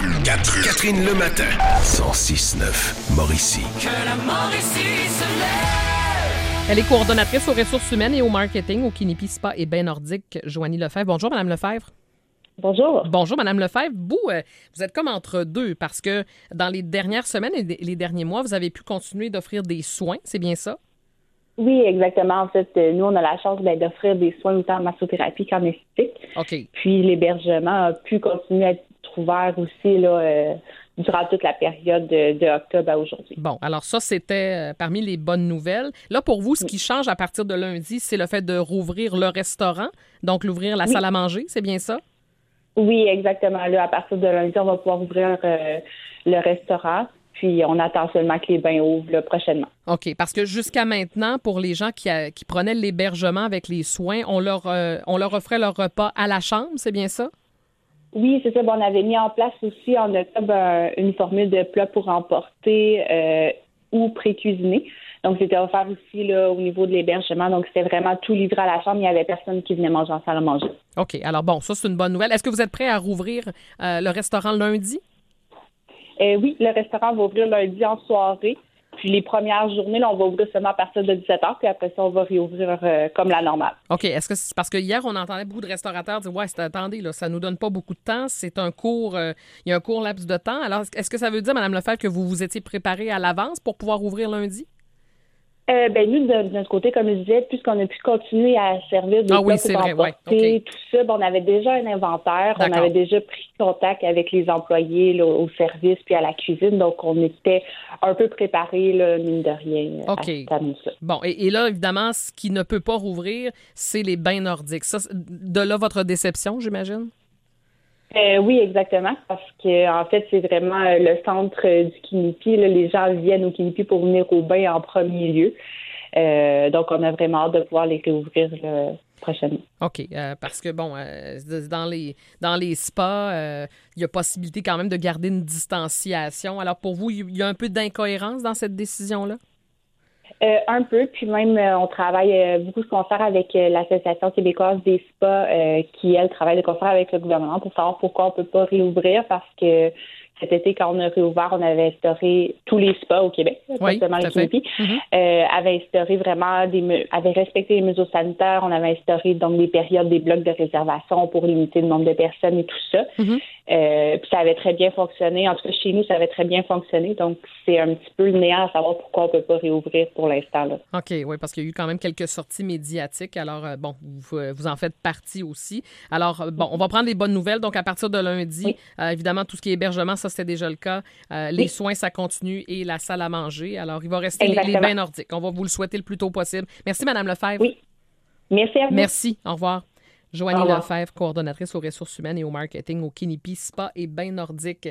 Catherine le matin. 106.9 Mauricie. Que la Mauricie se lève. Elle est coordonnatrice aux ressources humaines et au marketing au Kinipi Spa et Bain Nordique, Joanie Lefebvre. Bonjour, Madame Lefebvre. Bonjour. Bonjour, Madame Lefebvre. Vous êtes comme entre deux parce que dans les dernières semaines et les derniers mois, vous avez pu continuer d'offrir des soins, c'est bien ça? Oui, exactement. En fait, nous, on a la chance d'offrir des soins autant en massothérapie qu'en esthétique. OK. Puis l'hébergement a pu continuer à être ouvert aussi là, durant toute la période de octobre à aujourd'hui. Bon, alors ça, c'était parmi les bonnes nouvelles. Là, pour vous, ce qui change à partir de lundi, c'est le fait de rouvrir le restaurant, donc l'ouvrir la salle à manger, c'est bien ça? Oui, exactement. Là, à partir de lundi, on va pouvoir ouvrir le restaurant. Puis, on attend seulement que les bains ouvrent là, prochainement. OK, parce que jusqu'à maintenant, pour les gens qui prenaient l'hébergement avec les soins, on leur offrait leur repas à la chambre, c'est bien ça? Oui, c'est ça. Bon, on avait mis en place aussi en octobre une formule de plats pour emporter ou pré-cuisiner. Donc, c'était offert aussi là, au niveau de l'hébergement. Donc, c'était vraiment tout livré à la chambre. Il n'y avait personne qui venait manger en salle à manger. OK. Alors, bon, ça, c'est une bonne nouvelle. Est-ce que vous êtes prêt à rouvrir le restaurant lundi? Oui, le restaurant va ouvrir lundi en soirée. Puis les premières journées, là, on va ouvrir seulement à partir de 17h. Puis après ça, on va réouvrir comme la normale. OK. Est-ce que c'est parce que hier, on entendait beaucoup de restaurateurs dire ouais, attendez, là, ça nous donne pas beaucoup de temps. C'est un court, il y a un court laps de temps. Alors, est-ce que ça veut dire, Mme Lefebvre, que vous vous étiez préparé à l'avance pour pouvoir ouvrir lundi? Nous, de notre côté, comme je disais, puisqu'on a pu continuer à servir des plats pour emporter, tout ça, on avait déjà un inventaire, D'accord. On avait déjà pris contact avec les employés là, au service puis à la cuisine, donc on était un peu préparés, là, mine de rien, OK. à cette annonce-là. Bon, et là, évidemment, ce qui ne peut pas rouvrir, c'est les bains nordiques. Ça, de là, votre déception, j'imagine? Oui, exactement, parce que en fait, c'est vraiment le centre du Kinipi. Là, les gens viennent au Kinipi pour venir au bain en premier lieu. Donc, on a vraiment hâte de pouvoir les réouvrir prochainement. OK, parce que, bon, dans les spas, il y a possibilité quand même de garder une distanciation. Alors, pour vous, il y a un peu d'incohérence dans cette décision-là? Un peu, puis même on travaille beaucoup de concert avec l'Association québécoise des spas qui, elle, travaille de concert avec le gouvernement pour savoir pourquoi on peut pas réouvrir parce que cet été, quand on a réouvert, on avait instauré tous les spas au Québec, pas seulement les Kinipi, avait instauré vraiment avait respecté les mesures sanitaires, on avait instauré donc des périodes, des blocs de réservation pour limiter le nombre de personnes et tout ça. Puis ça avait très bien fonctionné. En tout cas, chez nous, ça avait très bien fonctionné. Donc, c'est un petit peu le néant à savoir pourquoi on peut pas réouvrir pour l'instant, là. OK, oui, parce qu'il y a eu quand même quelques sorties médiatiques. Alors, bon, vous en faites partie aussi. Alors, bon, on va prendre les bonnes nouvelles. Donc, à partir de lundi, évidemment, tout ce qui est hébergement, ça, c'était déjà le cas. Les soins, ça continue et la salle à manger. Alors, il va rester les bains nordiques. On va vous le souhaiter le plus tôt possible. Merci, Mme Lefebvre. Oui. Merci à vous. Merci. Au revoir. Joanie Lefebvre, coordonnatrice aux ressources humaines et au marketing au Kinipi Spa et Bain Nordique.